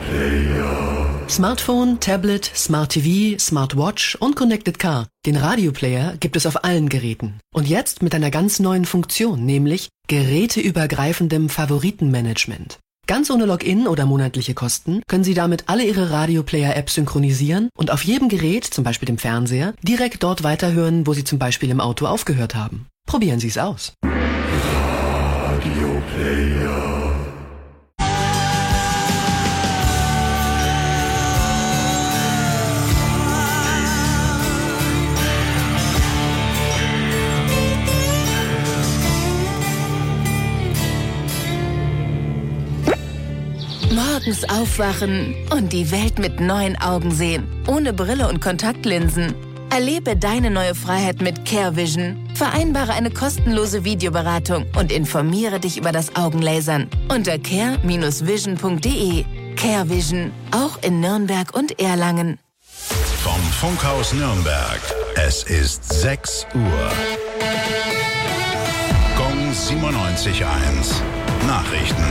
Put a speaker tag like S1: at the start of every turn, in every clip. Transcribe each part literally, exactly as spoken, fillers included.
S1: Smartphone, Tablet, Smart T V, Smartwatch und Connected Car. Den Radioplayer gibt es auf allen Geräten. Und jetzt mit einer ganz neuen Funktion, nämlich geräteübergreifendem Favoritenmanagement. Ganz ohne Login oder monatliche Kosten können Sie damit alle Ihre Radioplayer-Apps synchronisieren und auf jedem Gerät, zum Beispiel dem Fernseher, direkt dort weiterhören, wo Sie zum Beispiel im Auto aufgehört haben. Probieren Sie es aus. Radioplayer.
S2: Morgens aufwachen und die Welt mit neuen Augen sehen. Ohne Brille und Kontaktlinsen. Erlebe deine neue Freiheit mit CareVision. Vereinbare eine kostenlose Videoberatung und informiere dich über das Augenlasern unter care Bindestrich vision punkt de. CareVision, auch in Nürnberg und Erlangen.
S3: Vom Funkhaus Nürnberg. Es ist sechs Uhr. Gong siebenundneunzig Komma eins. Nachrichten.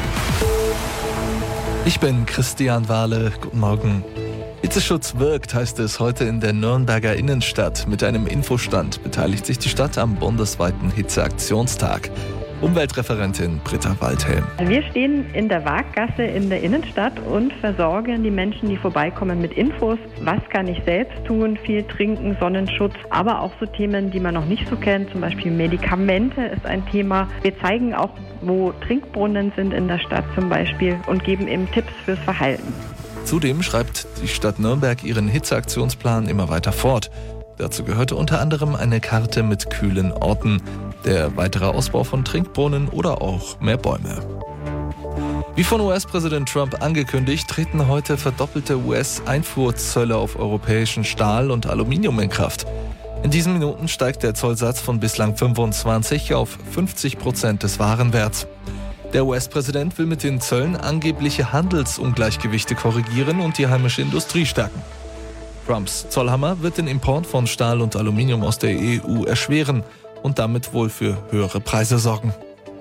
S4: Ich bin Christian Wahle. Guten Morgen. Hitzeschutz wirkt, heißt es heute in der Nürnberger Innenstadt. Mit einem Infostand beteiligt sich die Stadt am bundesweiten Hitzeaktionstag. Umweltreferentin Britta Waldhelm.
S5: Wir stehen in der Waaggasse in der Innenstadt und versorgen die Menschen, die vorbeikommen, mit Infos. Was kann ich selbst tun? Viel trinken, Sonnenschutz, aber auch so Themen, die man noch nicht so kennt. Zum Beispiel Medikamente ist ein Thema. Wir zeigen auch, wo Trinkbrunnen sind in der Stadt zum Beispiel und geben eben Tipps fürs Verhalten.
S4: Zudem schreibt die Stadt Nürnberg ihren Hitzeaktionsplan immer weiter fort. Dazu gehörte unter anderem eine Karte mit kühlen Orten, der weitere Ausbau von Trinkbrunnen oder auch mehr Bäume. Wie von U S-Präsident Trump angekündigt, treten heute verdoppelte U S-Einfuhrzölle auf europäischen Stahl und Aluminium in Kraft. In diesen Minuten steigt der Zollsatz von bislang fünfundzwanzig auf fünfzig Prozent des Warenwerts. Der U S-Präsident will mit den Zöllen angebliche Handelsungleichgewichte korrigieren und die heimische Industrie stärken. Trumps Zollhammer wird den Import von Stahl und Aluminium aus der E U erschweren und damit wohl für höhere Preise sorgen.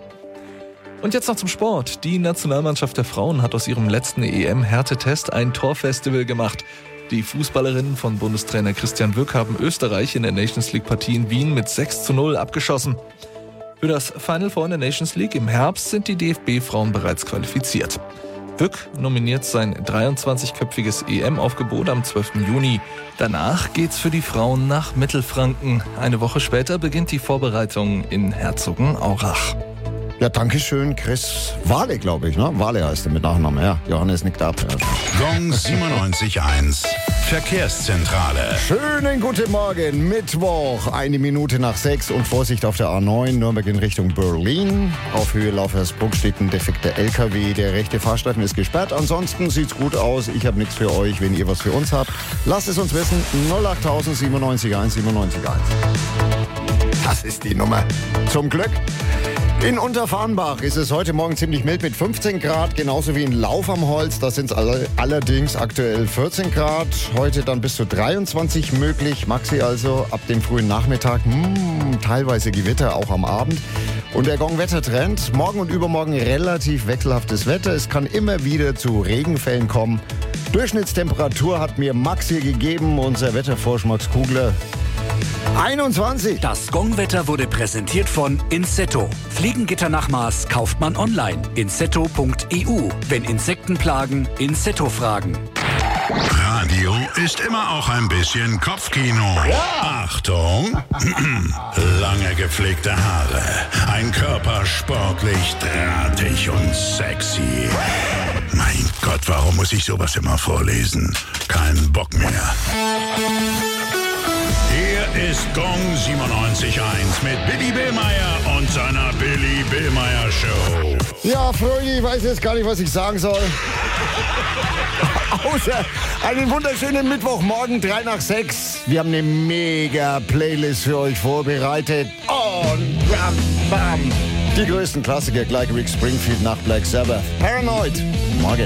S4: Und jetzt noch zum Sport. Die Nationalmannschaft der Frauen hat aus ihrem letzten E M-Härtetest ein Torfestival gemacht. Die Fußballerinnen von Bundestrainer Christian Wück haben Österreich in der Nations League-Partie in Wien mit sechs zu null abgeschossen. Für das Final Four in der Nations League im Herbst sind die D F B-Frauen bereits qualifiziert. Wück nominiert sein dreiundzwanzigköpfiges E M-Aufgebot am zwölften Juni. Danach geht's für die Frauen nach Mittelfranken. Eine Woche später beginnt die Vorbereitung in Herzogenaurach.
S6: Ja, danke schön, Chris Wahle, glaube ich, ne? Wahle heißt er mit Nachnamen, ja. Johannes nickt ab. Ja.
S3: Gong siebenundneunzig Komma eins. Verkehrszentrale.
S6: Schönen guten Morgen, Mittwoch, eine Minute nach sechs und Vorsicht auf der A neun, Nürnberg in Richtung Berlin. Auf Höhe Laufersbruck steht ein defekter L K W, der rechte Fahrstreifen ist gesperrt. Ansonsten sieht's gut aus, ich habe nichts für euch, wenn ihr was für uns habt. Lasst es uns wissen, null acht siebenundneunzig eins siebenundneunzig eins. Das ist die Nummer. Zum Glück. In Unterfarnbach ist es heute Morgen ziemlich mild mit fünfzehn Grad, genauso wie in Lauf am Holz. Da sind es all- allerdings aktuell vierzehn Grad. Heute dann bis zu dreiundzwanzig möglich. Maxi also ab dem frühen Nachmittag. Mh, teilweise Gewitter, auch am Abend. Und der Gong-Wettertrend. Morgen und übermorgen relativ wechselhaftes Wetter. Es kann immer wieder zu Regenfällen kommen. Durchschnittstemperatur hat mir Maxi gegeben, unser Wettervorschmackskugler. einundzwanzig.
S7: Das Gong-Wetter wurde präsentiert von Insetto. Fliegengitter nach Maß kauft man online. insetto punkt e u. Wenn Insekten plagen, Insetto fragen.
S3: Radio ist immer auch ein bisschen Kopfkino. Ja. Achtung! Lange gepflegte Haare. Ein Körper sportlich, drahtig und sexy. Mein Gott, warum muss ich sowas immer vorlesen? Kein Bock mehr. Hier ist Gong siebenundneunzig Komma eins mit Billy Billmeyer und seiner Billy Billmeyer Show.
S6: Ja, Fröli, ich weiß jetzt gar nicht, was ich sagen soll. Außer einen wunderschönen Mittwochmorgen, drei nach sechs. Wir haben eine mega Playlist für euch vorbereitet. Und bam, bam. Die größten Klassiker, gleich Rick Springfield nach Black Sabbath. Paranoid. Morgen.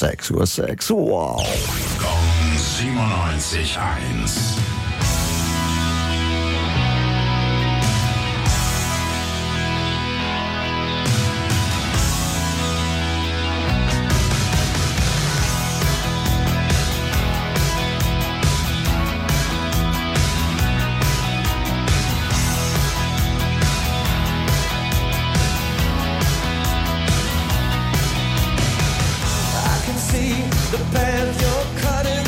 S6: sechs Uhr sechs. Wow.
S3: Gong siebenundneunzig eins.
S8: The path you're cutting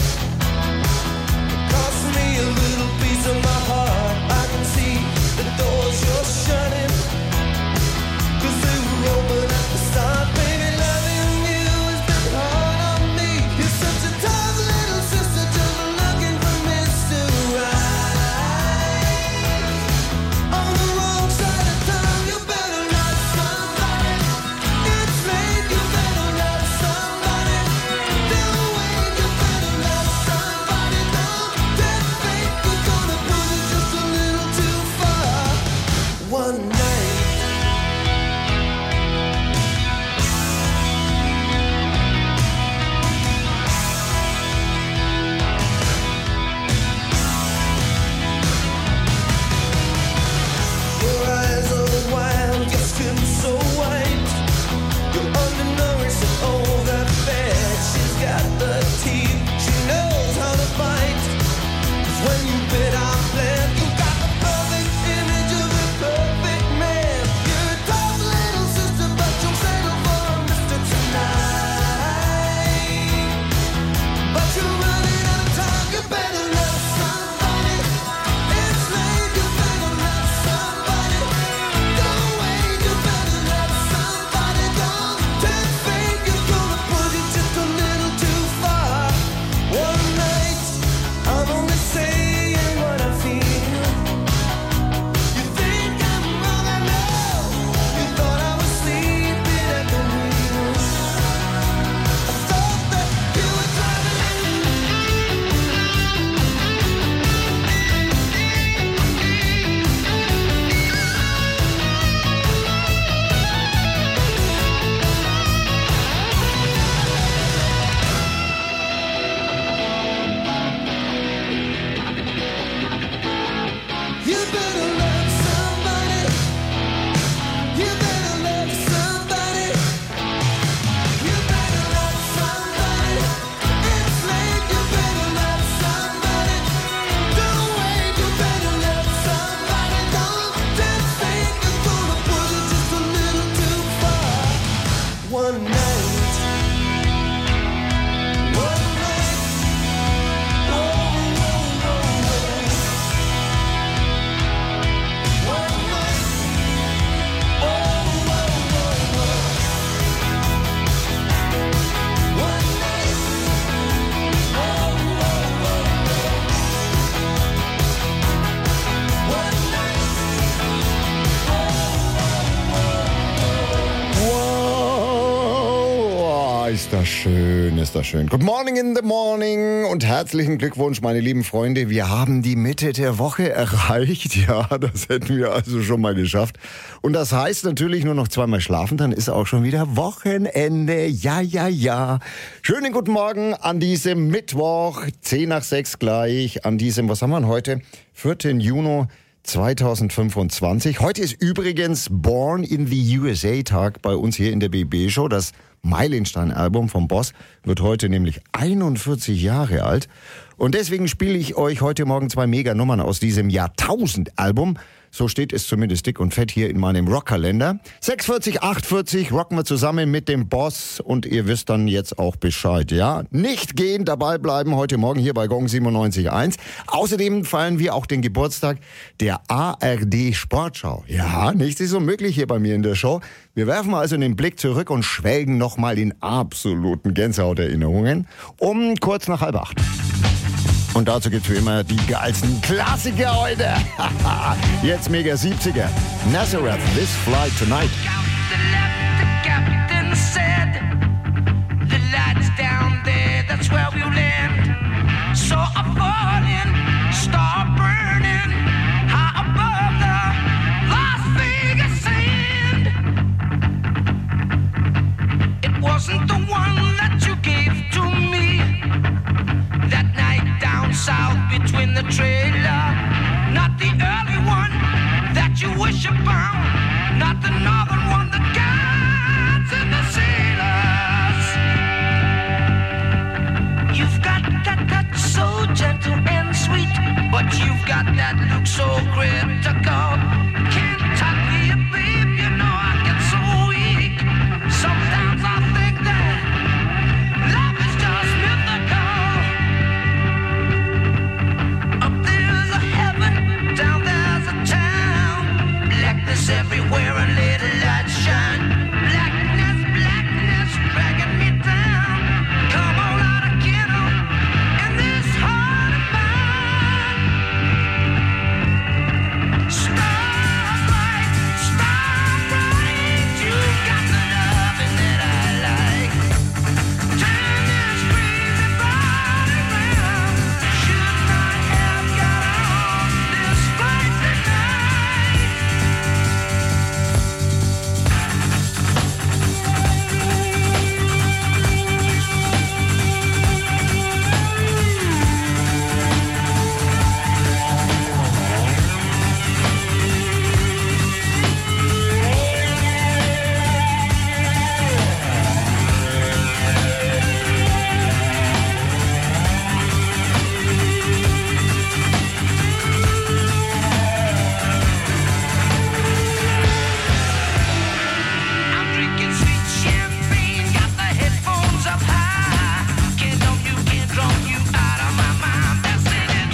S8: cost me a little piece of my heart. I can see the doors you're shutting, 'cause they were open at the start. Baby, loving you has been hard on me. You're such a tough little sister, just looking for Mister Right. On the wrong side of town, you better love somebody. It's late, you better love somebody. One night. Your eyes are wild, your skin so white. You're undernourished and overfed. She's got the teeth, she knows how to bite. 'Cause when you bit our bled, you got the perfect image of a perfect man. You're a tough little sister, but you'll settle for Mister Tonight. But you're running out of time, you better love somebody. It's late, you better love somebody. Don't wait, you better love somebody. Don't take fate, you're gonna push it just a little too far. One night, I'm only saying what I feel. You think I'm wrong, I know. You thought I was sleeping at the wheel. I thought that you were driving. You better love somebody. You better love somebody. You better love somebody. It's late, you better love somebody. Don't wait, you better love somebody. Don't just think you're gonna push it just a little too far. One night. One night. Whoa, whoa, whoa, whoa. One night. Oh, whoa, whoa, whoa. One night. Oh, whoa, whoa, whoa. One night.
S6: Wow, ist das schön, ist das schön. Good morning in the morning und herzlichen Glückwunsch, meine lieben Freunde. Wir haben die Mitte der Woche erreicht. Ja, das hätten wir also schon mal geschafft. Und das heißt natürlich nur noch zweimal schlafen, dann ist auch schon wieder Wochenende. Ja, ja, ja. Schönen guten Morgen an diesem Mittwoch, zehn nach sechs gleich, an diesem, was haben wir denn heute? vierten Juni zweitausendfünfundzwanzig. Heute ist übrigens Born in the U S A Tag bei uns hier in der B B-Show. Das Meilenstein-Album vom Boss wird heute nämlich einundvierzig Jahre alt. Und deswegen spiele ich euch heute Morgen zwei Mega-Nummern aus diesem Jahrtausend-Album. So steht es zumindest dick und fett hier in meinem Rockkalender. sechs vierzig, acht vierzig rocken wir zusammen mit dem Boss und ihr wisst dann jetzt auch Bescheid, ja? Nicht gehen, dabei bleiben heute Morgen hier bei Gong siebenundneunzig eins. Außerdem feiern wir auch den Geburtstag der A R D Sportschau. Ja, nichts ist unmöglich hier bei mir in der Show. Wir werfen also den Blick zurück und schwelgen nochmal in absoluten Gänsehauterinnerungen um kurz nach halb acht. Und dazu gibt's wie immer die geilsten Klassiker heute. Jetzt Mega siebziger. Nazareth, This Flight Tonight.
S8: Wasn't the one that you gave got the northern one, the guides and the sailors. You've got that touch so gentle and sweet, but you've got that look so critical. Can't talk to you, babe, you know I get so weak. Sometimes I think that love is just mythical. Up there's a heaven, down there's a town. Blackness everywhere and little light shine. Blackness, blackness dragging me down. Come on out again in this heart of mine. Starlight, starlight, you got the loving that I like. Turn this crazy body round. Should not have got on this flight tonight. I'm drinking sweet champagne, got the headphones up high. Can't dump you, can't drunk you out of my mind. They're singing.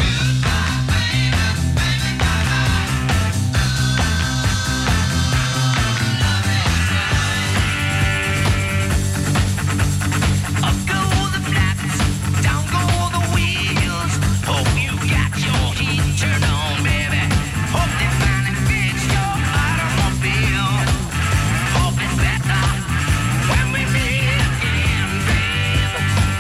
S8: Up go the flaps, down go the wheels. Hope you got your heat turned on, baby. Hope they finally fix your automobile. Hope it's better when we meet again, babe.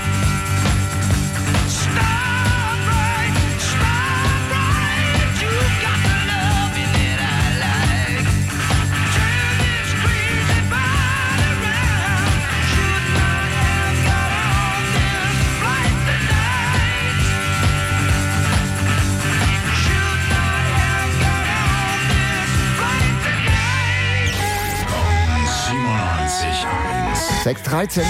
S8: Starbright, starbright, you got the loving that I like. Turn this crazy body round. Should not have got on this flight tonight. Should not have got on this flight tonight.
S3: siebenundneunzig Komma eins.
S6: sechs dreizehn.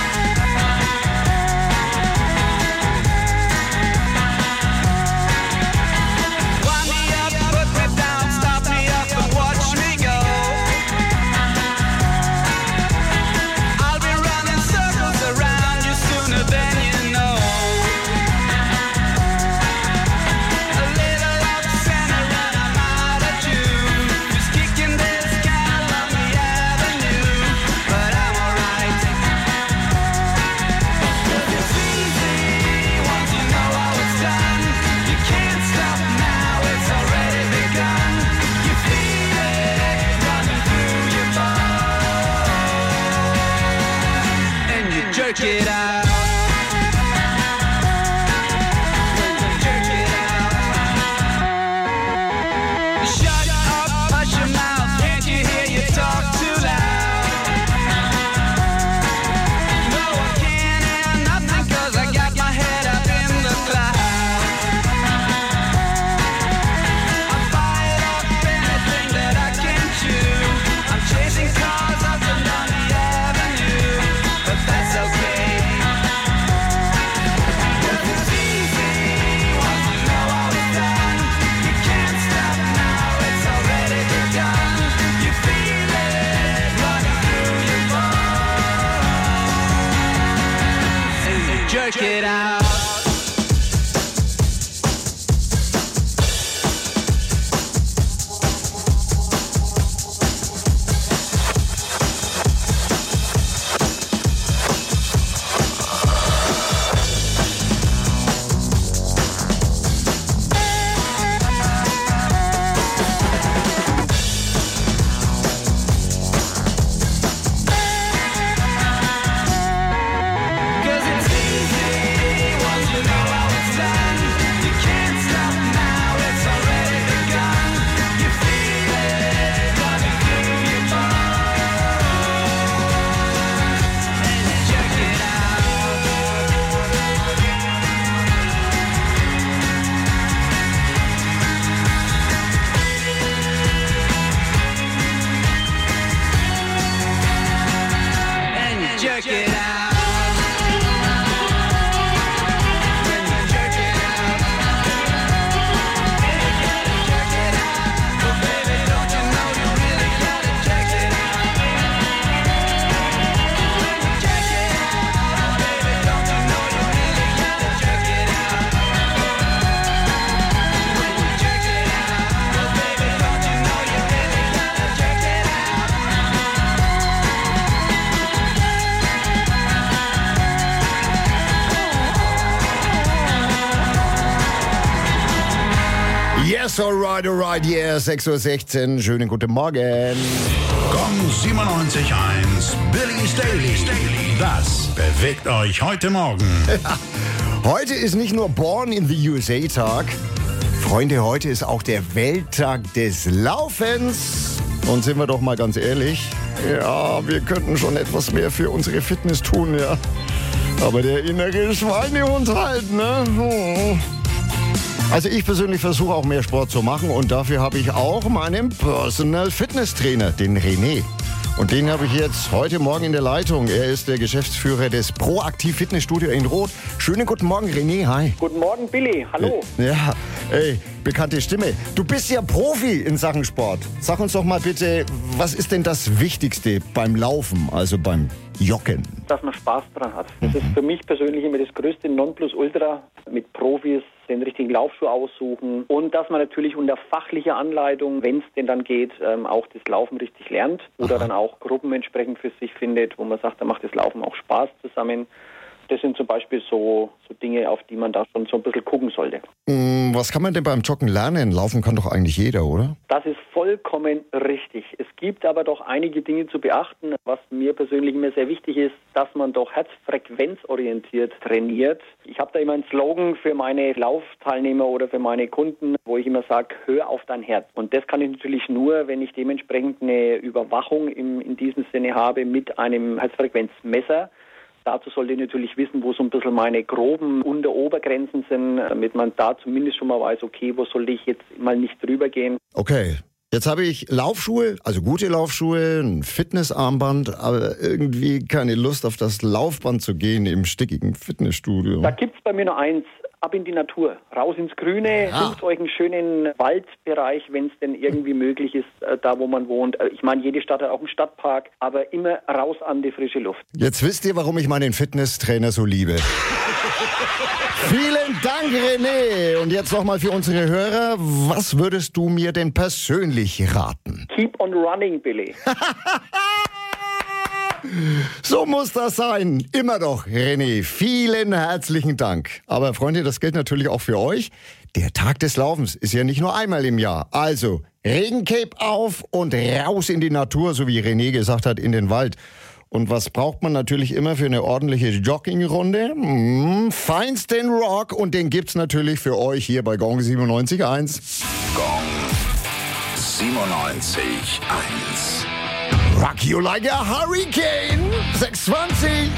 S8: Wind me up, put me down, stop me up and watch me go. I'll be running circles around you sooner than you know. A little off center and I'm out of tune. Just kicking this cat on the avenue, but I'm alright. 'Cause it's easy once you know how it's done. You can't stop now, it's already begun. You feel it running through your bones, and you jerk it out. Jerk it out. Shut up, hush your mouth. Can't you hear you talk too loud? No, I can't hear nothing 'cause I got my head up in the clouds. I bite up anything that I can chew. I'm chasing cars up and down the avenue, but that's okay. 'Cause it's easy once you know how it's done. You can't stop now, it's already begun. You feel it running through your bones, and you jerk it out. Cause it's easy check it out.
S6: Yes, alright, alright, yeah, sechs Uhr sechzehn, schönen guten Morgen.
S3: Gong siebenundneunzig Komma eins, Billy's Daily. Das bewegt euch heute Morgen.
S6: Heute ist nicht nur Born in the U S A Tag. Freunde, heute ist auch der Welttag des Laufens. Und sind wir doch mal ganz ehrlich, ja, wir könnten schon etwas mehr für unsere Fitness tun, ja. Aber der innere Schweinehund halt, ne? Oh. Also ich persönlich versuche auch mehr Sport zu machen und dafür habe ich auch meinen Personal Fitness Trainer, den René. Und den habe ich jetzt heute Morgen in der Leitung. Er ist der Geschäftsführer des Proaktiv Fitnessstudio in Rot. Schönen guten Morgen, René. Hi.
S9: Guten Morgen, Billy. Hallo.
S6: Ja, ey, bekannte Stimme. Du bist ja Profi in Sachen Sport. Sag uns doch mal bitte, was ist denn das Wichtigste beim Laufen, also beim Joggen?
S9: Dass man Spaß dran hat. Das ist für mich persönlich immer das größte Nonplusultra, mit Profis den richtigen Laufschuh aussuchen und dass man natürlich unter fachlicher Anleitung, wenn es denn dann geht, ähm, auch das Laufen richtig lernt oder Aha. dann auch Gruppen entsprechend für sich findet, wo man sagt, da macht das Laufen auch Spaß zusammen. Das sind zum Beispiel so, so Dinge, auf die man da schon so ein bisschen gucken sollte.
S6: Was kann man denn beim Joggen lernen? Laufen kann doch eigentlich jeder, oder?
S9: Das ist vollkommen richtig. Es gibt aber doch einige Dinge zu beachten. Was mir persönlich immer sehr wichtig ist, dass man doch herzfrequenzorientiert trainiert. Ich habe da immer einen Slogan für meine Laufteilnehmer oder für meine Kunden, wo ich immer sage, hör auf dein Herz. Und das kann ich natürlich nur, wenn ich dementsprechend eine Überwachung im, in diesem Sinne habe mit einem Herzfrequenzmesser. Dazu sollte ich natürlich wissen, wo so ein bisschen meine groben Unter- Obergrenzen sind, damit man da zumindest schon mal weiß, okay, wo sollte ich jetzt mal nicht drüber gehen.
S6: Okay, jetzt habe ich Laufschuhe, also gute Laufschuhe, ein Fitnessarmband, aber irgendwie keine Lust auf das Laufband zu gehen im stickigen Fitnessstudio.
S9: Da gibt's bei mir nur eins. Ab in die Natur, raus ins Grüne,
S6: Ja.
S9: sucht euch einen schönen Waldbereich, wenn es denn irgendwie möglich ist, äh, da wo man wohnt. Äh, Ich meine, jede Stadt hat auch einen Stadtpark, aber immer raus an die frische Luft.
S6: Jetzt wisst ihr, warum ich meinen Fitnesstrainer so liebe. Vielen Dank, René. Und jetzt nochmal für unsere Hörer, was würdest du mir denn persönlich raten?
S9: Keep on running, Billy.
S6: So muss das sein. Immer doch, René. Vielen herzlichen Dank. Aber Freunde, das gilt natürlich auch für euch. Der Tag des Laufens ist ja nicht nur einmal im Jahr. Also Regencape auf und raus in die Natur, so wie René gesagt hat, in den Wald. Und was braucht man natürlich immer für eine ordentliche Joggingrunde? Hm, feinsten Rock und den gibt's natürlich für euch hier bei Gong siebenundneunzig Komma eins.
S3: Gong siebenundneunzig Komma eins.
S6: Rock you like a hurricane. sechs zwanzig.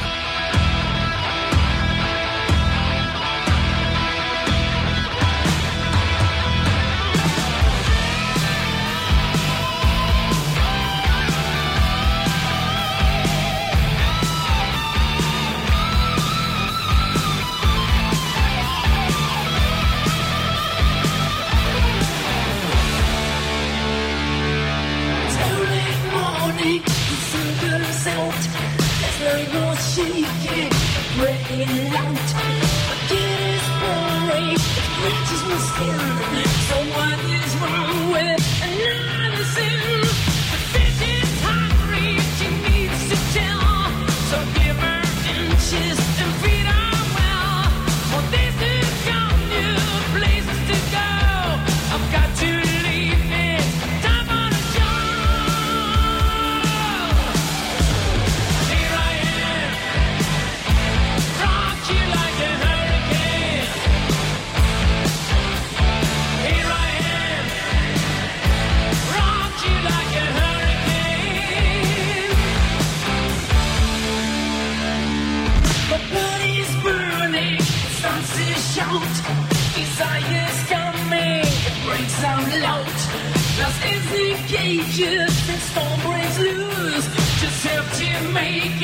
S8: Just and storm breaks loose. Just help to make it.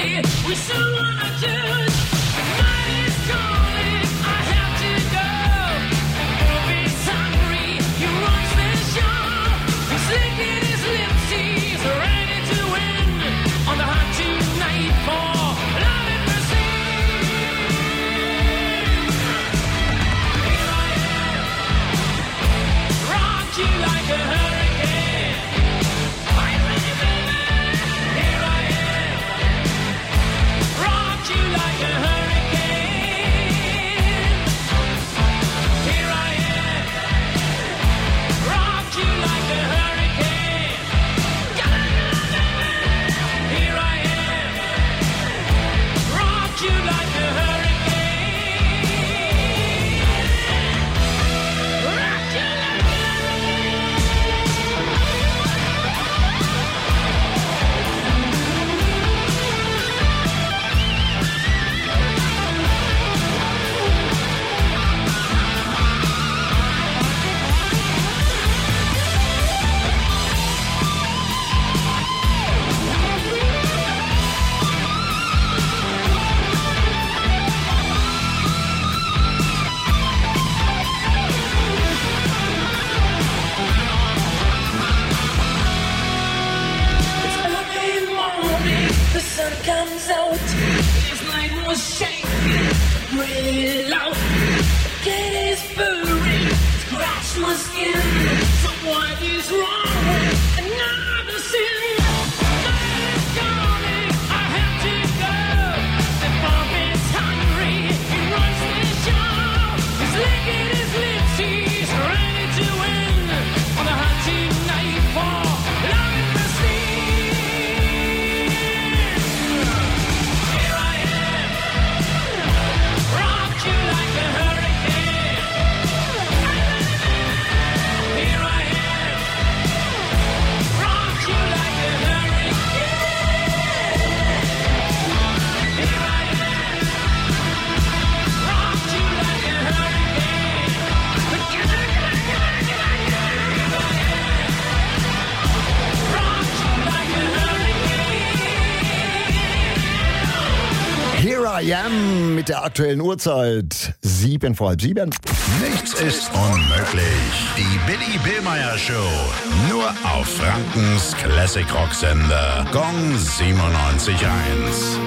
S6: I Am mit der aktuellen Uhrzeit. Sieben vor halb sieben.
S3: Nichts ist unmöglich. Die Billy Billmeyer Show. Nur auf Frankens Classic Rock Sender. Gong siebenundneunzig Komma eins.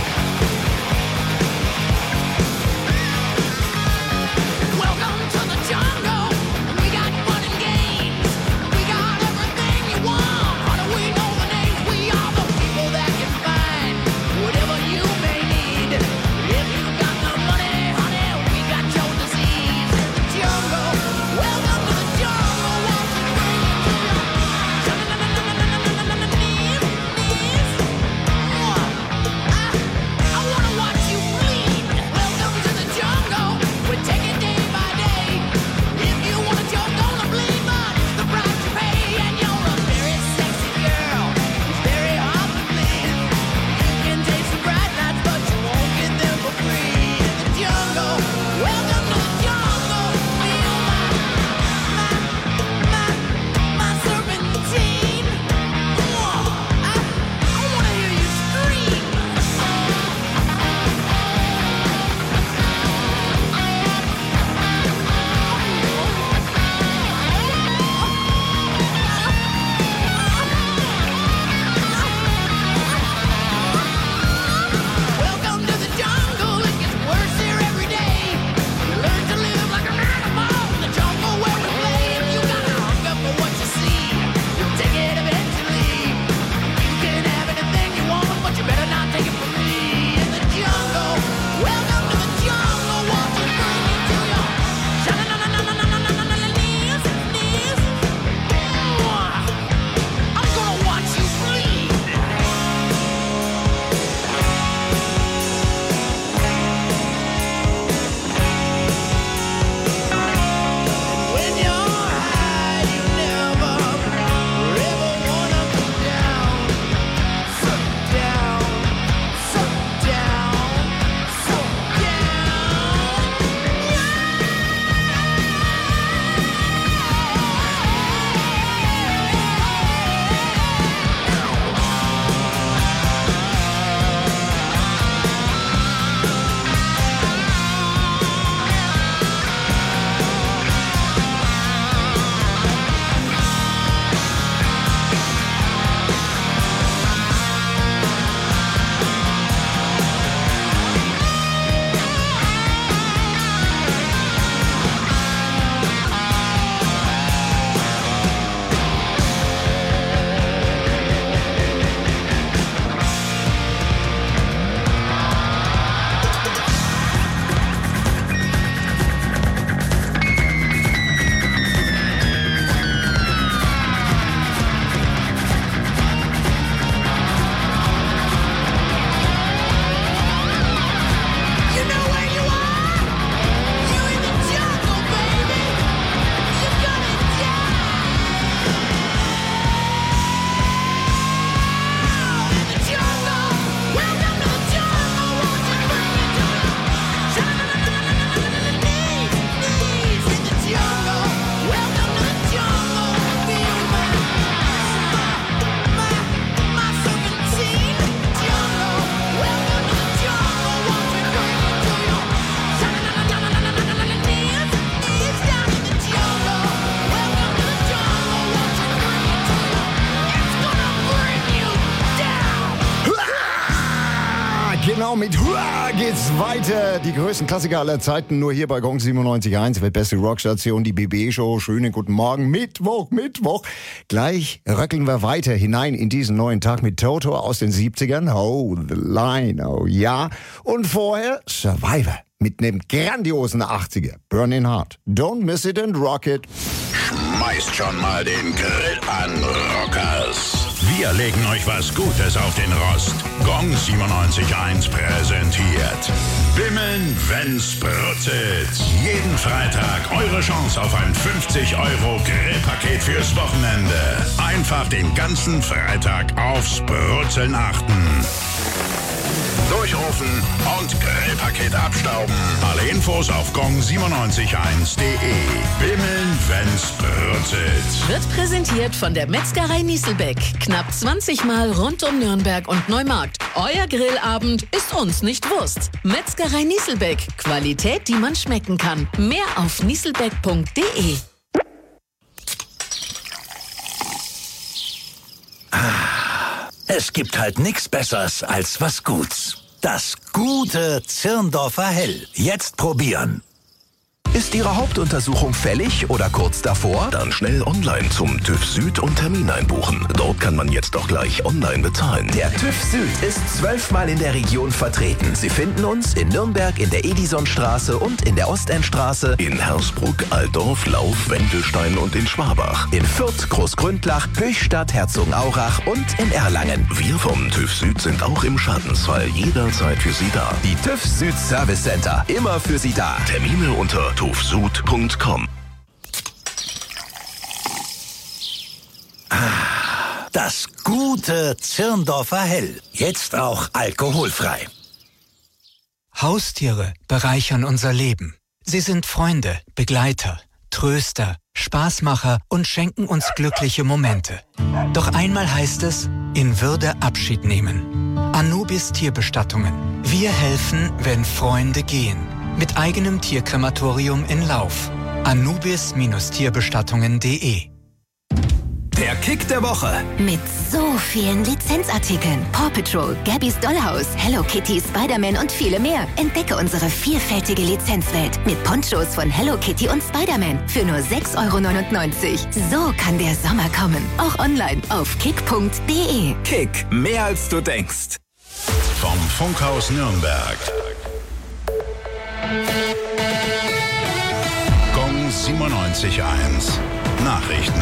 S8: Welcome to the
S6: mit Hurra geht's weiter. Die größten Klassiker aller Zeiten nur hier bei Gong siebenundneunzig Komma eins, weltbeste Rockstation, die B B-Show. Schönen guten Morgen, Mittwoch, Mittwoch. Gleich röckeln wir weiter hinein in diesen neuen Tag mit Toto aus den siebzigern. Oh, the line, oh ja. Und vorher Survivor mit einem grandiosen achtziger. Burning Heart. Don't miss it and rock it.
S3: Schmeißt schon mal den Grill an, Rockers. Wir legen euch was Gutes auf den Rost. Gong siebenundneunzig Komma eins präsentiert Bimmeln, wenn's brutzelt. Jeden Freitag eure Chance auf ein fünfzig Euro Grillpaket fürs Wochenende. Einfach den ganzen Freitag aufs Brutzeln achten. Durchrufen und Grillpaket abstauben. Alle Infos auf gong siebenundneunzig Komma eins punkt de. Bimmeln, wenn's brutzelt.
S10: Wird präsentiert von der Metzgerei Nieselbeck. Knapp zwanzig Mal rund um Nürnberg und Neumarkt. Euer Grillabend ist uns nicht Wurst. Metzgerei Nieselbeck. Qualität, die man schmecken kann. Mehr auf nieselbeck punkt de.
S11: Es gibt halt nichts Besseres als was Guts. Das gute Zirndorfer Hell. Jetzt probieren.
S12: Ist Ihre Hauptuntersuchung fällig oder kurz davor? Dann schnell online zum TÜV Süd und Termin einbuchen. Dort kann man jetzt auch gleich online bezahlen. Der TÜV Süd ist zwölfmal in der Region vertreten. Sie finden uns in Nürnberg in der Edisonstraße und in der Ostendstraße, in Hersbruck, Altdorf, Lauf, Wendelstein und in Schwabach, in Fürth, Großgründlach, Höchstadt, Herzogenaurach und in Erlangen. Wir vom TÜV Süd sind auch im Schadensfall jederzeit für Sie da. Die TÜV Süd Service Center, immer für Sie da. Termine unter tufsud punkt com.
S11: Das gute Zirndorfer Hell. Jetzt auch alkoholfrei.
S13: Haustiere bereichern unser Leben. Sie sind Freunde, Begleiter, Tröster, Spaßmacher und schenken uns glückliche Momente. Doch einmal heißt es, in Würde Abschied nehmen. Anubis Tierbestattungen. Wir helfen, wenn Freunde gehen. Mit eigenem Tierkrematorium in Lauf. anubis Tierbestattungen punkt de.
S12: Der Kick der Woche.
S14: Mit so vielen Lizenzartikeln. Paw Patrol, Gabby's Dollhouse, Hello Kitty, Spider-Man und viele mehr. Entdecke unsere vielfältige Lizenzwelt mit Ponchos von Hello Kitty und Spider-Man für nur sechs Euro neunundneunzig. So kann der Sommer kommen. Auch online auf kick punkt de.
S12: Kick, mehr als du denkst.
S3: Vom Funkhaus Nürnberg. Gong siebenundneunzig Komma eins. Nachrichten.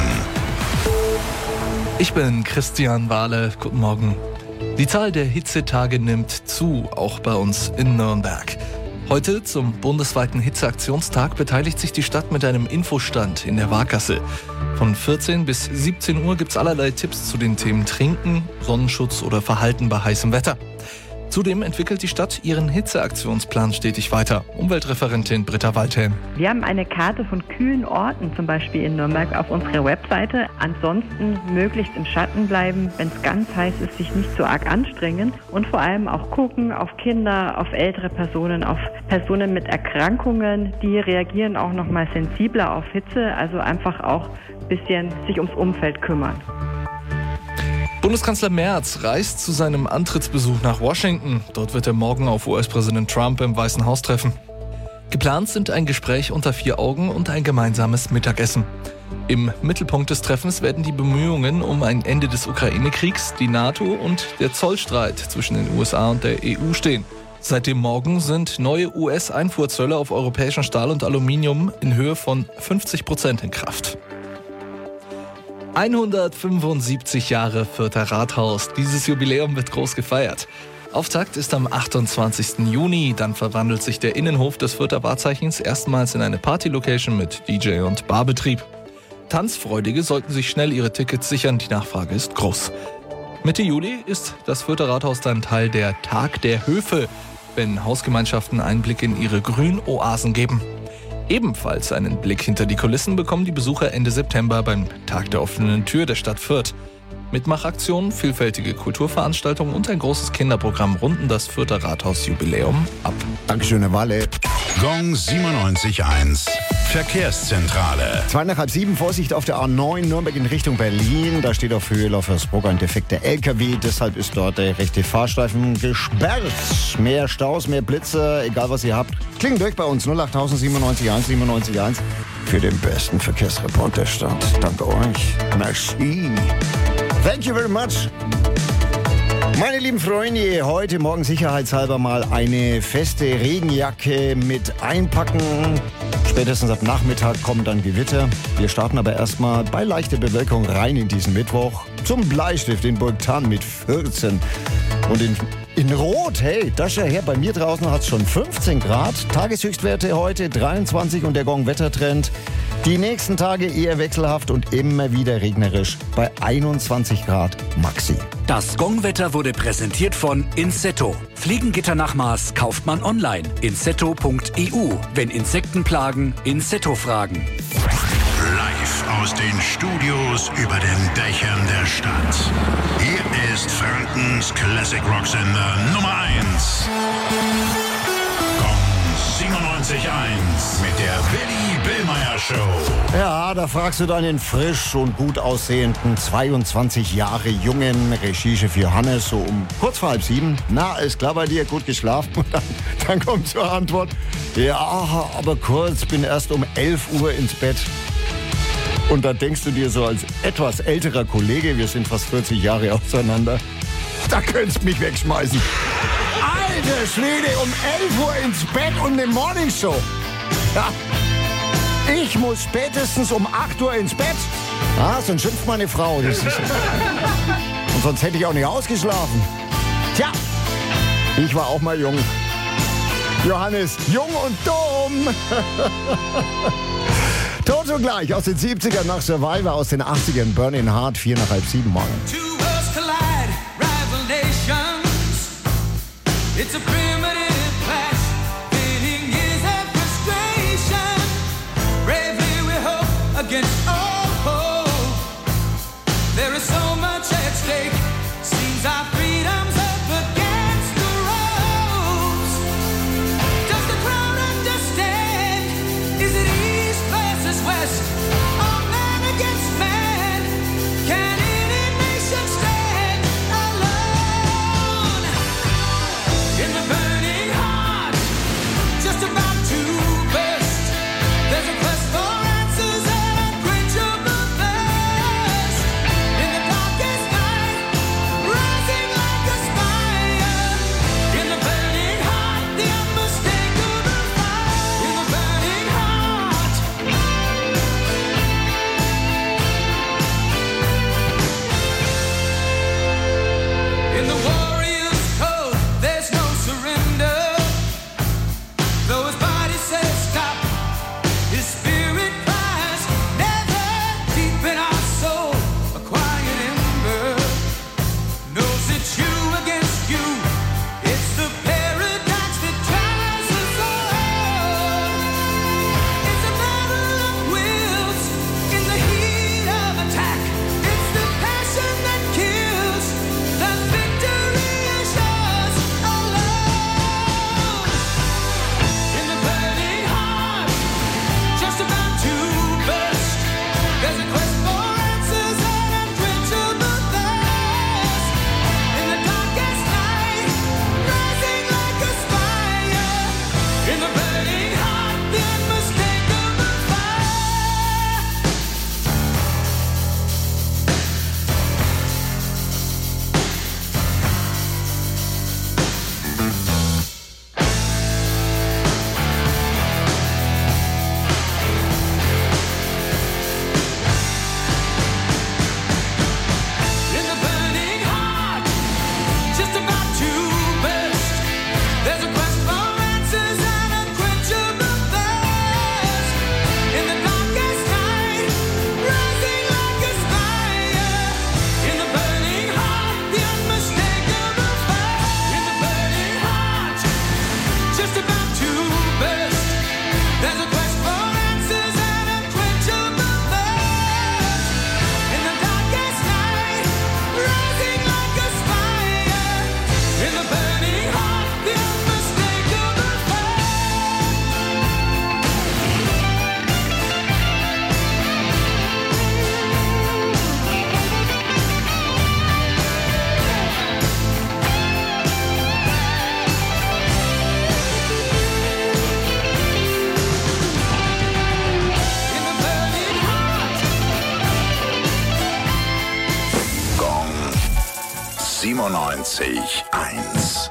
S4: Ich bin Christian Wahle. Guten Morgen. Die Zahl der Hitzetage nimmt zu, auch bei uns in Nürnberg. Heute zum bundesweiten Hitzeaktionstag beteiligt sich die Stadt mit einem Infostand in der Waaggasse. Von vierzehn bis siebzehn Uhr gibt es allerlei Tipps zu den Themen Trinken, Sonnenschutz oder Verhalten bei heißem Wetter. Zudem entwickelt die Stadt ihren Hitzeaktionsplan stetig weiter. Umweltreferentin Britta Waldhelm.
S5: Wir haben eine Karte von kühlen Orten, zum Beispiel in Nürnberg, auf unserer Webseite. Ansonsten möglichst im Schatten bleiben, wenn es ganz heiß ist, sich nicht so arg anstrengen. Und vor allem auch gucken auf Kinder, auf ältere Personen, auf Personen mit Erkrankungen. Die reagieren auch noch mal sensibler auf Hitze, also einfach auch ein bisschen sich ums Umfeld kümmern.
S4: Bundeskanzler Merz reist zu seinem Antrittsbesuch nach Washington. Dort wird er morgen auf U S-Präsident Trump im Weißen Haus treffen. Geplant sind ein Gespräch unter vier Augen und ein gemeinsames Mittagessen. Im Mittelpunkt des Treffens werden die Bemühungen um ein Ende des Ukraine-Kriegs, die NATO und der Zollstreit zwischen den U S A und der E U stehen. Seit dem Morgen sind neue U S-Einfuhrzölle auf europäischen Stahl und Aluminium in Höhe von fünfzig Prozent in Kraft. hundertfünfundsiebzig Jahre Fürther Rathaus. Dieses Jubiläum wird groß gefeiert. Auftakt ist am achtundzwanzigsten Juni. Dann verwandelt sich der Innenhof des Fürther Wahrzeichens erstmals in eine Party-Location mit D J und Barbetrieb. Tanzfreudige sollten sich schnell ihre Tickets sichern. Die Nachfrage ist groß. Mitte Juli ist das Fürther Rathaus dann Teil der Tag der Höfe, wenn Hausgemeinschaften Einblick in ihre Grünoasen geben. Ebenfalls einen Blick hinter die Kulissen bekommen die Besucher Ende September beim Tag der offenen Tür der Stadt Fürth. Mitmachaktionen, vielfältige Kulturveranstaltungen und ein großes Kinderprogramm runden das Fürther Rathaus-Jubiläum ab.
S6: Dankeschön, Herr Walle.
S3: Gong siebenundneunzig Komma eins. Verkehrszentrale.
S6: Zwei nach halb sieben, Vorsicht auf der A neun, Nürnberg in Richtung Berlin. Da steht auf Höhe Laufersbruck ein defekter L K W. Deshalb ist dort der rechte Fahrstreifen gesperrt. Mehr Staus, mehr Blitze, egal was ihr habt. Klingen durch bei uns. null acht siebenundneunzig Komma eins siebenundneunzig Komma eins für den besten Verkehrsreport der Stadt. Danke euch. Merci. Thank you very much. Meine lieben Freunde, heute Morgen sicherheitshalber mal eine feste Regenjacke mit einpacken. Spätestens ab Nachmittag kommen dann Gewitter. Wir starten aber erstmal bei leichter Bewölkung rein in diesen Mittwoch. Zum Bleistift in Burgthann mit vierzehn. Und in, in Rot, hey, das ist ja her, bei mir draußen hat es schon fünfzehn Grad. Tageshöchstwerte heute dreiundzwanzig und der Gong-Wettertrend. Die nächsten Tage eher wechselhaft und immer wieder regnerisch bei einundzwanzig Grad Maxi.
S7: Das Gong-Wetter wurde präsentiert von Insetto. Fliegengitternachmaß kauft man online. insetto punkt e u. Wenn Insekten plagen, Insetto fragen.
S3: Live aus den Studios über den Dächern der Stadt. Hier ist Frankens Classic Rock Sender Nummer eins. Gong siebenundneunzig Komma eins mit der Willi Billmeyer Show.
S6: Ja, da fragst du deinen frisch und gut aussehenden zweiundzwanzig Jahre jungen Regiechef Johannes so um kurz vor halb sieben. Na, ist klar bei dir, gut geschlafen? Und dann, dann kommt zur Antwort, ja, aber kurz, bin erst um elf Uhr ins Bett. Und da denkst du dir so als etwas älterer Kollege, wir sind fast vierzig Jahre auseinander, da könntest du mich wegschmeißen. Alter Schwede, um elf Uhr ins Bett und eine Morningshow. Ja. Ich muss spätestens um acht Uhr ins Bett. Ah, sonst schimpft meine Frau. Das ist und sonst hätte ich auch nicht ausgeschlafen. Tja, ich war auch mal jung. Johannes, jung und dumm. Toto gleich aus den siebzigern nach Survivor, aus den achtzigern Burning Heart, vier nach halb sieben morgen.
S8: It's a primitive clash, pitting years of frustration. Bravely we hope against all hope. There is so much at stake. Seems our freedom's up against the ropes. Does the crowd understand? Is it east versus west? Or man against man? Can any nation stand alone? In the burning heart, just about to burst. There's a quest for answers and unquenchable thirst. In the darkest night, rising like a spire. In the burning heart, the unmistakable fire. In the burning heart.
S3: siebenundneunzig eins.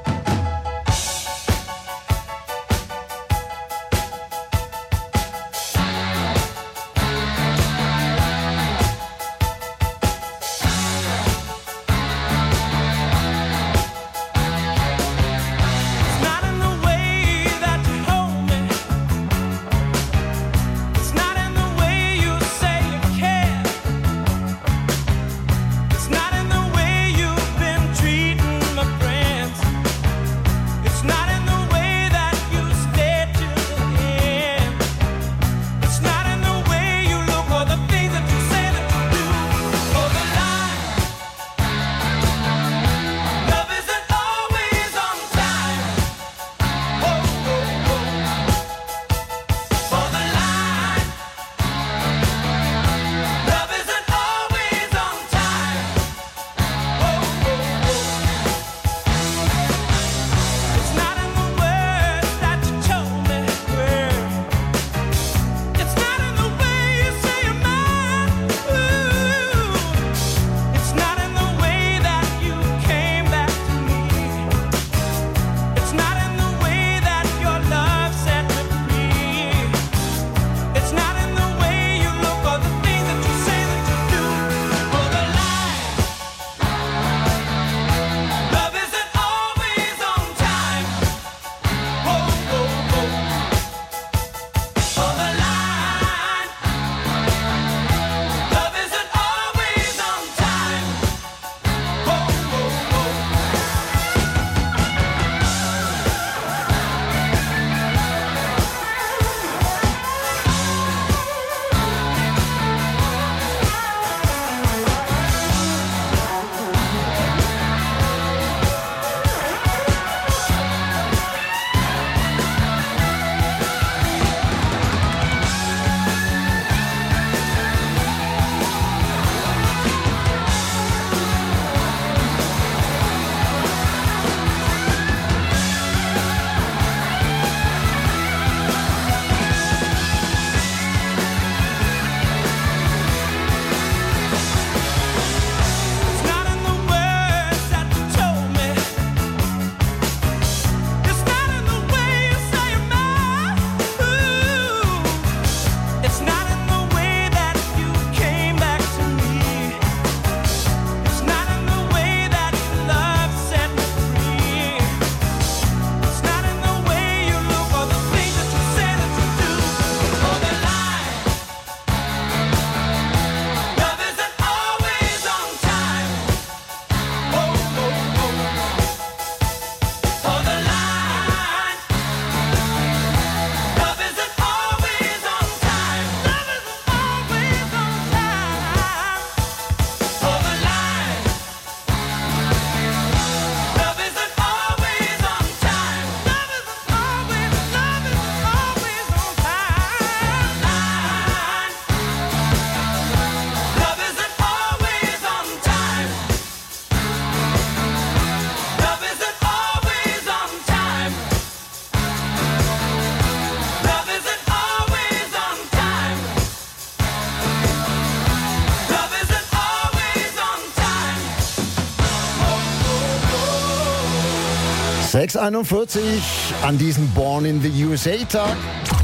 S6: sechs Uhr einundvierzig an diesem Born in the U S A-Tag.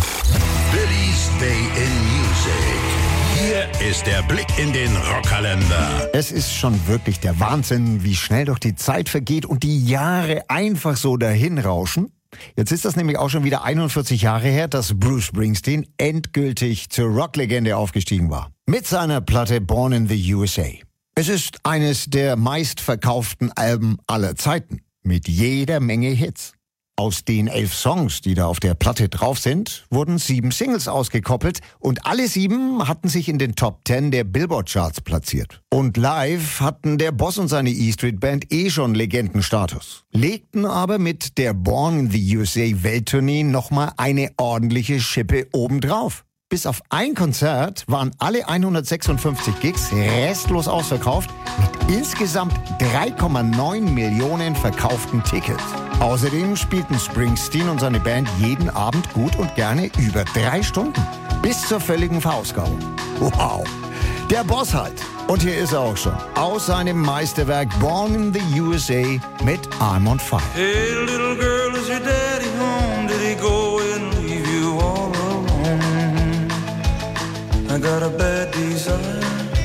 S3: Billy's Day in Music. Hier ist der Blick in den Rockkalender.
S6: Es ist schon wirklich der Wahnsinn, wie schnell doch die Zeit vergeht und die Jahre einfach so dahinrauschen. Jetzt ist das nämlich auch schon wieder einundvierzig Jahre her, dass Bruce Springsteen endgültig zur Rocklegende aufgestiegen war. Mit seiner Platte Born in the U S A. Es ist eines der meistverkauften Alben aller Zeiten. Mit jeder Menge Hits. Aus den elf Songs, die da auf der Platte drauf sind, wurden sieben Singles ausgekoppelt und alle sieben hatten sich in den Top Ten der Billboard-Charts platziert. Und live hatten der Boss und seine E-Street Band eh schon Legendenstatus. Legten aber mit der Born in the U S A Welttournee nochmal eine ordentliche Schippe obendrauf. Bis auf ein Konzert waren alle hundertsechsundfünfzig Gigs restlos ausverkauft mit insgesamt drei Komma neun Millionen verkauften Tickets. Außerdem spielten Springsteen und seine Band jeden Abend gut und gerne über drei Stunden. Bis zur völligen Verausgabung. Wow. Der Boss halt. Und hier ist er auch schon. Aus seinem Meisterwerk Born in the U S A mit I'm on Fire.
S8: Hey, little girl, is your daddy home? Did he go and leave you all alone? I got a bad desire.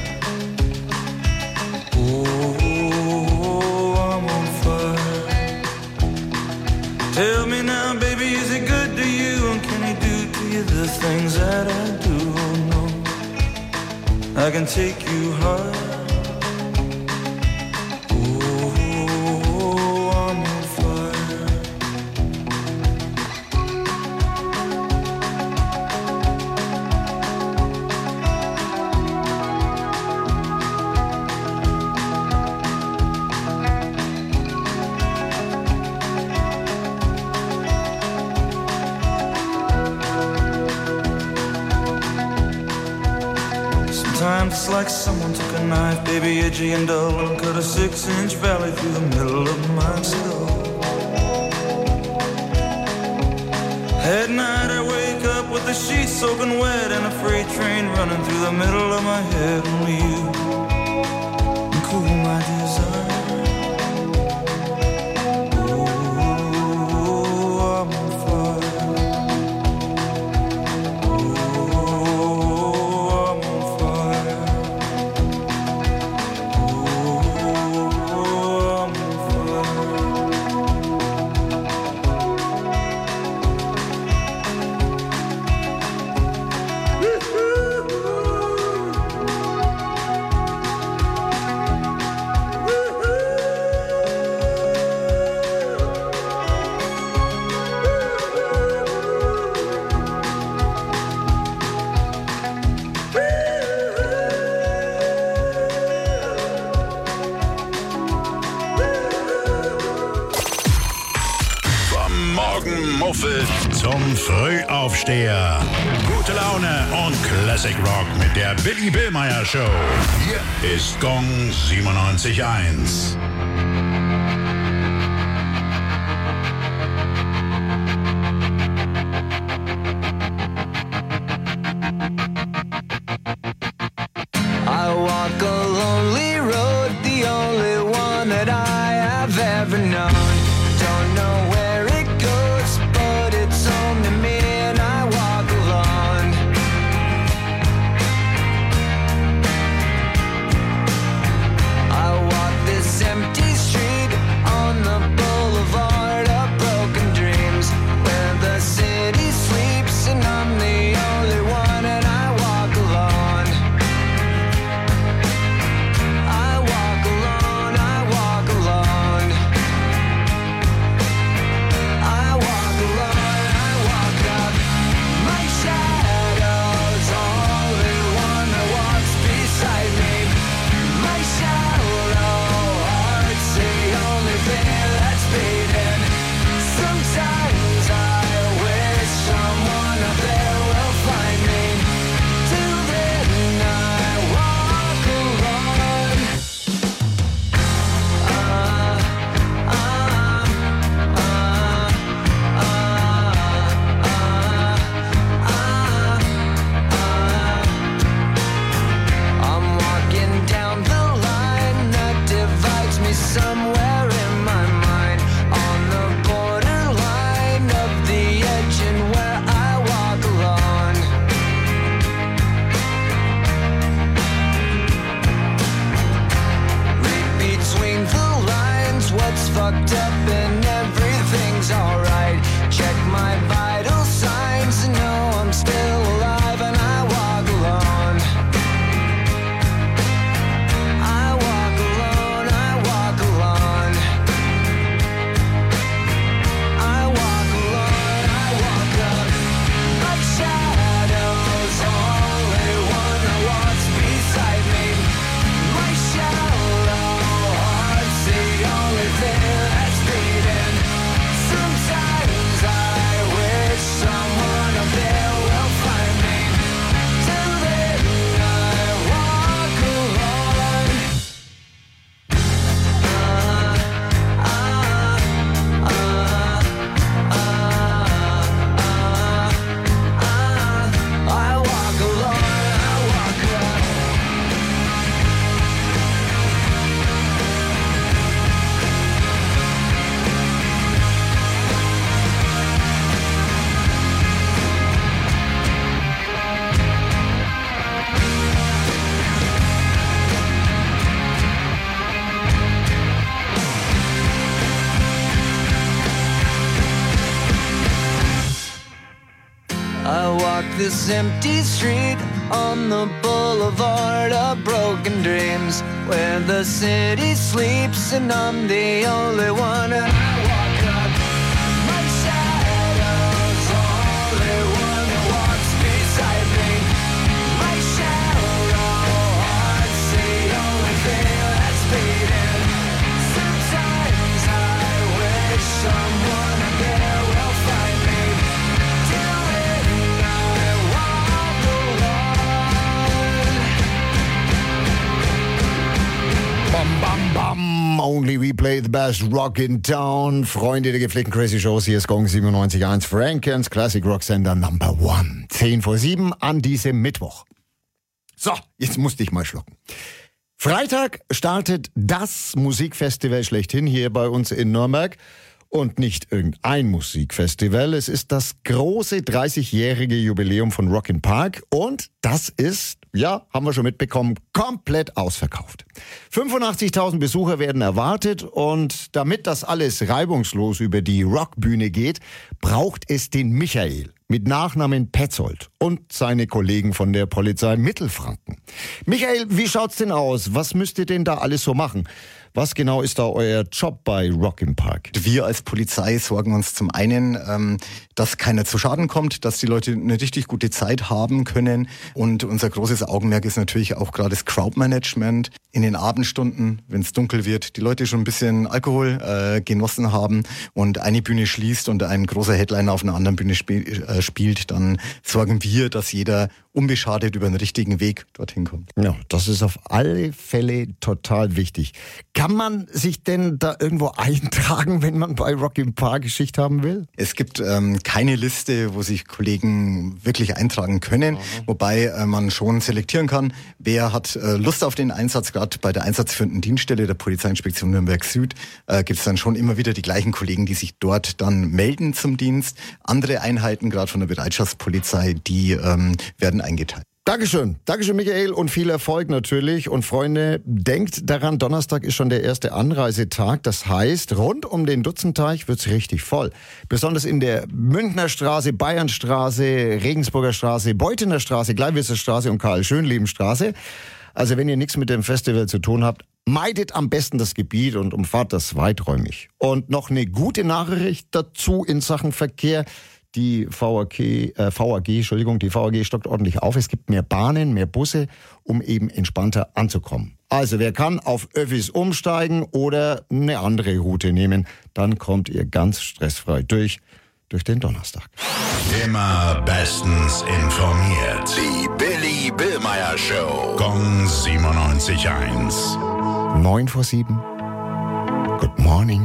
S8: Oh, I'm on fire. Tell me now, baby, is he good to you? And can he do to you the things that I do? Oh, no, I can take you high. Sometimes it's like someone took a knife, baby, edgy and dull, and cut a six-inch valley through the middle of my skull. At night I wake up with the sheets soaking wet and a freight train running through the middle of my head. Only you can cool my desire.
S3: Morgenmuffel zum Frühaufsteher. Gute Laune und Classic Rock mit der Billy Billmeyer Show. Hier ist Gong siebenundneunzig Komma eins.
S8: I walk a lonely road, the only one that I have ever known. Don't know where it goes, but it's home to me and I walk alone. I walk this empty street on the boulevard of broken dreams, where the city sleeps and I'm the only one and I walk alone. I walk alone, I walk alone. I walk alone, I walk up. My shadow's only one that walks beside me. My shallow heart's the only thing that's beating. Sometimes I wish someone up there will find me. Till then I walk alone. I'm walking down the line that divides me somewhere in my mind, on the borderline of the edge and where I walk alone. Read between the lines what's fucked up and everything's alright. Check my vital signs and know I'm still alive and I walk alone. I walk alone, I walk alone. I walk alone, I walk up. My shadow's only one that walks beside me. My shallow heart's the only thing that's
S15: this empty street on the boulevard of broken dreams, where the city sleeps and I'm the only one. And I walk up, my shadow's the only one that walks beside me. My shallow heart's the only thing that's beating. Sometimes I wish someone out there will find me. Till then I walk the
S6: Bam, bam, bam. Only we play the best rock in town. Freunde der gepflegten Crazy Shows, hier ist Gong siebenundneunzig Komma eins, Frankens Classic Rock Sender Number One. zehn vor sieben an diesem Mittwoch. So, jetzt musste ich mal schlucken. Freitag startet das Musikfestival schlechthin hier bei uns in Nürnberg. Und nicht irgendein Musikfestival. Es ist das große dreißigjährige Jubiläum von Rock im Park. Und das ist, ja, haben wir schon mitbekommen, komplett ausverkauft. fünfundachtzigtausend Besucher werden erwartet. Und damit das alles reibungslos über die Rockbühne geht, braucht es den Michael mit Nachnamen Petzold und seine Kollegen von der Polizei Mittelfranken. Michael, wie schaut's denn aus? Was müsst ihr denn da alles so machen? Was genau ist da euer Job bei Rock im Park?
S16: Wir als Polizei sorgen uns zum einen, ähm, dass keiner zu Schaden kommt, dass die Leute eine richtig gute Zeit haben können. Und unser großes Augenmerk ist natürlich auch gerade das Crowdmanagement. In den Abendstunden, wenn es dunkel wird, die Leute schon ein bisschen Alkohol äh, genossen haben und eine Bühne schließt und ein großer Headliner auf einer anderen Bühne sp- äh, spielt, dann sorgen wir, dass jeder unbeschadet über den richtigen Weg dorthin kommt.
S6: Ja, das ist auf alle Fälle total wichtig. Kann man sich denn da irgendwo eintragen, wenn man bei Rock im Park Geschichte haben will?
S16: Es gibt ähm, keine Liste, wo sich Kollegen wirklich eintragen können, mhm. wobei äh, man schon selektieren kann, wer hat äh, Lust auf den Einsatz. Gerade bei der einsatzführenden Dienststelle der Polizeiinspektion Nürnberg Süd äh, gibt es dann schon immer wieder die gleichen Kollegen, die sich dort dann melden zum Dienst. Andere Einheiten, gerade von der Bereitschaftspolizei, die ähm, werden eingeteilt.
S6: Dankeschön. Dankeschön, Michael, und viel Erfolg natürlich. Und Freunde, denkt daran, Donnerstag ist schon der erste Anreisetag. Das heißt, rund um den Dutzendteich wird's richtig voll. Besonders in der Münchner Straße, Bayernstraße, Regensburger Straße, Beuthener Straße, Gleiwitzer Straße und Karl-Schönleben-Straße. Also wenn ihr nichts mit dem Festival zu tun habt, meidet am besten das Gebiet und umfahrt das weiträumig. Und noch eine gute Nachricht dazu in Sachen Verkehr. Die V A G, äh, V A G, Entschuldigung, die V A G stockt ordentlich auf. Es gibt mehr Bahnen, mehr Busse, um eben entspannter anzukommen. Also wer kann, auf Öffis umsteigen oder eine andere Route nehmen. Dann kommt ihr ganz stressfrei durch, durch den Donnerstag.
S3: Immer bestens informiert. Die Billy Billmeyer Show. Gong siebenundneunzig Komma eins.
S6: Neun vor sieben. Good morning.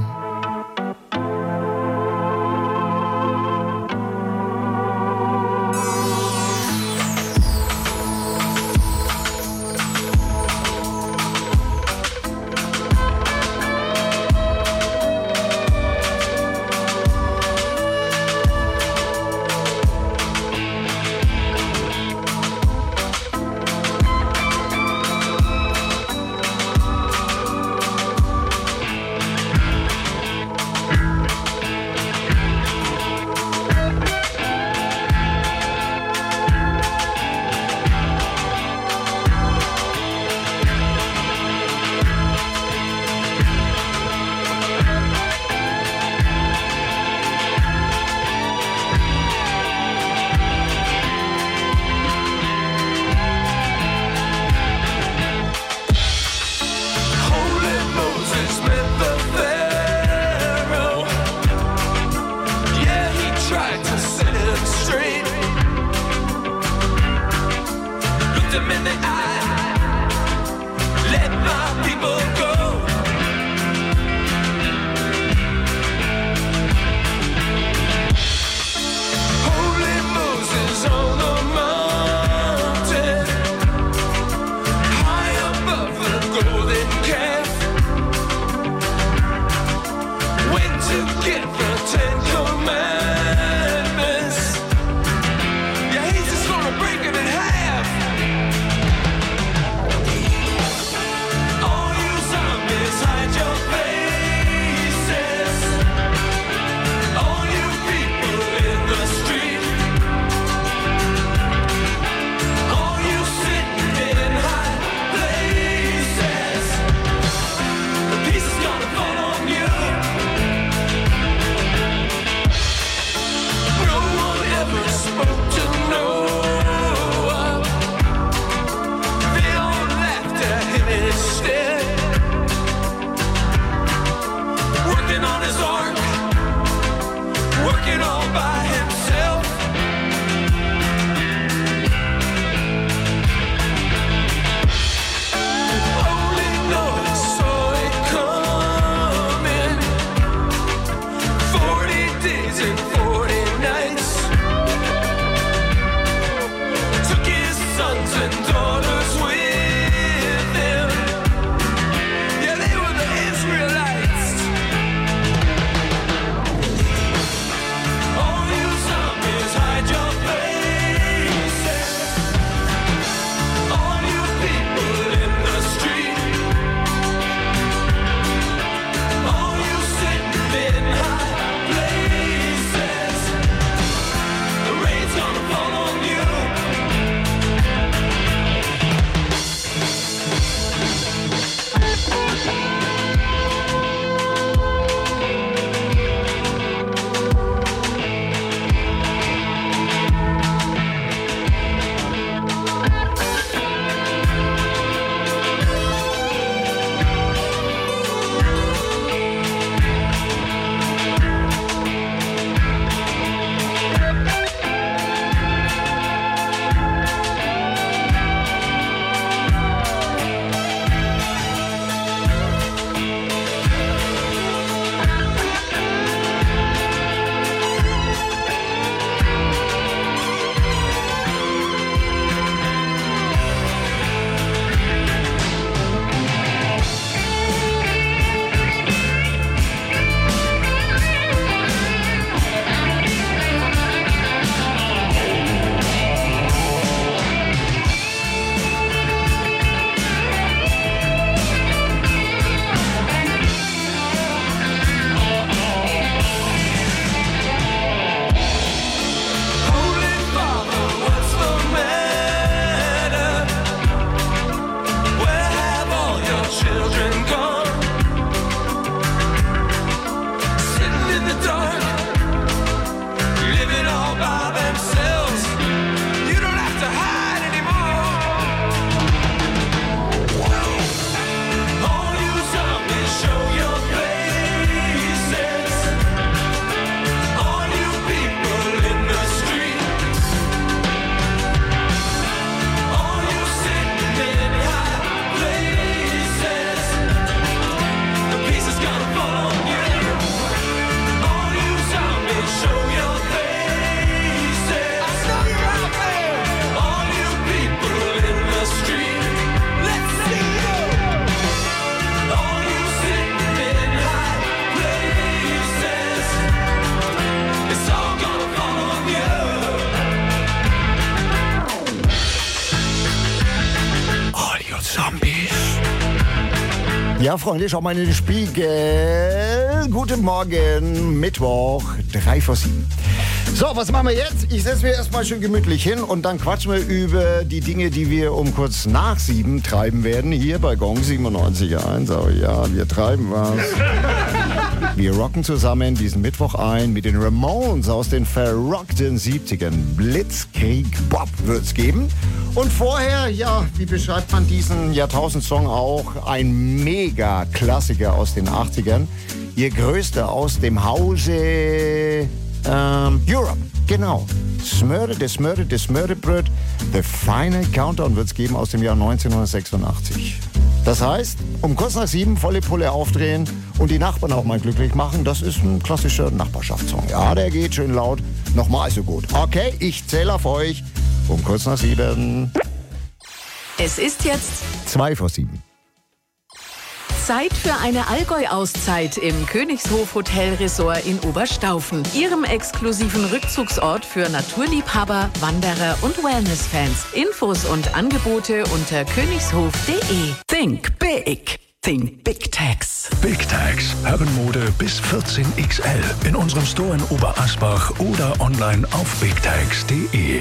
S3: Zombies.
S6: Ja, Freunde, schau mal in den Spiegel. Guten Morgen, Mittwoch, drei vor sieben. So, was machen wir jetzt? Ich setze mir erstmal schön gemütlich hin und dann quatschen wir über die Dinge, die wir um kurz nach sieben treiben werden. Hier bei Gong siebenundneunzig Komma eins. Oh ja, wir treiben was. Wir rocken zusammen diesen Mittwoch ein mit den Ramones aus den verrockten siebzigern. Blitzkrieg Bob wird's geben. Und vorher, ja, wie beschreibt man diesen Jahrtausendsong auch? Ein Mega-Klassiker aus den achtzigern. Ihr größter aus dem Hause ähm, Europe. Genau. Smörde, des Smörde, des Smördebröt. The Final Countdown wird's geben aus dem Jahr neunzehnhundertsechsundachtzig. Das heißt, um kurz nach sieben volle Pulle aufdrehen und die Nachbarn auch mal glücklich machen, das ist ein klassischer Nachbarschaftssong. Ja, der geht schön laut. Nochmal so gut. Okay, ich zähle auf euch. Um kurz nach sieben.
S10: Es ist jetzt
S6: Zwei vor sieben.
S10: Zeit für eine Allgäu-Auszeit im Königshof Hotel Resort in Oberstaufen. Ihrem exklusiven Rückzugsort für Naturliebhaber, Wanderer und Wellness-Fans. Infos und Angebote unter königshof punkt de.
S7: Think big. Think Big Tax.
S3: Big Tax. Herrenmode bis vierzehn X L. In unserem Store in Oberasbach oder online auf big tax punkt de.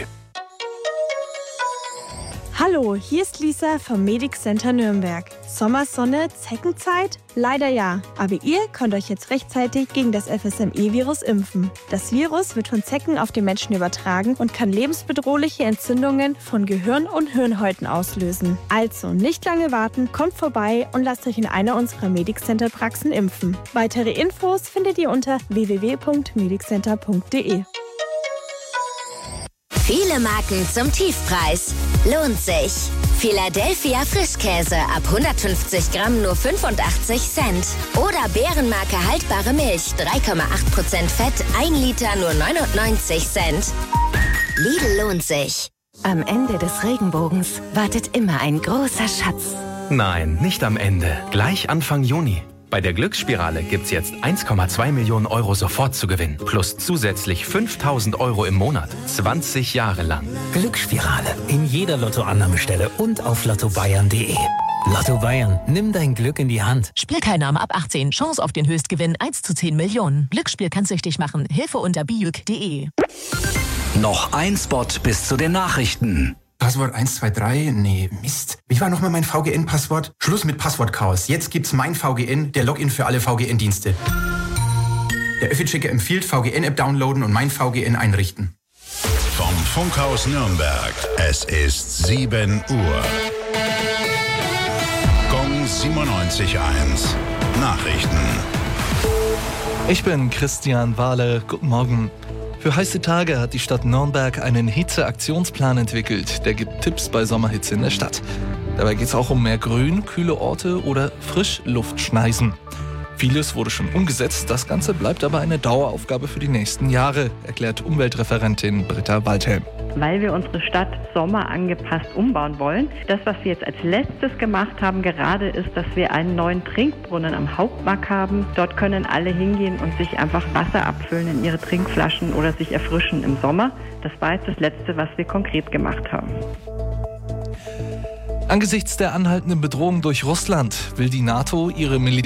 S17: Hallo, hier ist Lisa vom Medic Center Nürnberg. Sommersonne, Zeckenzeit? Leider ja, aber ihr könnt euch jetzt rechtzeitig gegen das F S M E-Virus impfen. Das Virus wird von Zecken auf den Menschen übertragen und kann lebensbedrohliche Entzündungen von Gehirn und Hirnhäuten auslösen. Also nicht lange warten, kommt vorbei und lasst euch in einer unserer Medic Center Praxen impfen. Weitere Infos findet ihr unter w w w punkt mediccenter punkt de.
S14: Viele Marken zum Tiefpreis. Lohnt sich. Philadelphia Frischkäse ab hundertfünfzig Gramm nur fünfundachtzig Cent. Oder Bärenmarke haltbare Milch, drei Komma acht Prozent Fett, ein Liter nur neunundneunzig Cent. Lidl lohnt sich. Am Ende des Regenbogens wartet immer ein großer Schatz.
S18: Nein, nicht am Ende. Gleich Anfang Juni. Bei der Glücksspirale gibt's jetzt eins Komma zwei Millionen Euro sofort zu gewinnen. Plus zusätzlich fünftausend Euro im Monat. zwanzig Jahre lang.
S19: Glücksspirale. In jeder Lottoannahmestelle und auf lotto bayern punkt de. Lotto Bayern. Nimm dein Glück in die Hand.
S20: Spielteilnahme ab achtzehn. Chance auf den Höchstgewinn eins zu zehn Millionen. Glücksspiel kann süchtig machen. Hilfe unter bijuk punkt de.
S7: Noch ein Spot bis zu den Nachrichten.
S21: Passwort eins zwei drei? Nee, Mist. Wie war nochmal mein V G N-Passwort? Schluss mit Passwortchaos. Jetzt gibt's mein V G N, der Login für alle V G N-Dienste. Der Öffi-Checker empfiehlt V G N-App downloaden und mein V G N einrichten.
S3: Vom Funkhaus Nürnberg. Es ist sieben Uhr. Gong siebenundneunzig Komma eins. Nachrichten.
S4: Ich bin Christian Wahle. Guten Morgen. Für heiße Tage hat die Stadt Nürnberg einen Hitzeaktionsplan entwickelt. Der gibt Tipps bei Sommerhitze in der Stadt. Dabei geht es auch um mehr Grün, kühle Orte oder Frischluftschneisen. Vieles wurde schon umgesetzt, das Ganze bleibt aber eine Daueraufgabe für die nächsten Jahre, erklärt Umweltreferentin Britta Waldhelm.
S5: Weil wir unsere Stadt sommerangepasst umbauen wollen. Das, was wir jetzt als letztes gemacht haben gerade, ist, dass wir einen neuen Trinkbrunnen am Hauptmarkt haben. Dort können alle hingehen und sich einfach Wasser abfüllen in ihre Trinkflaschen oder sich erfrischen im Sommer. Das war jetzt das Letzte, was wir konkret gemacht haben.
S4: Angesichts der anhaltenden Bedrohung durch Russland will die NATO ihre Militär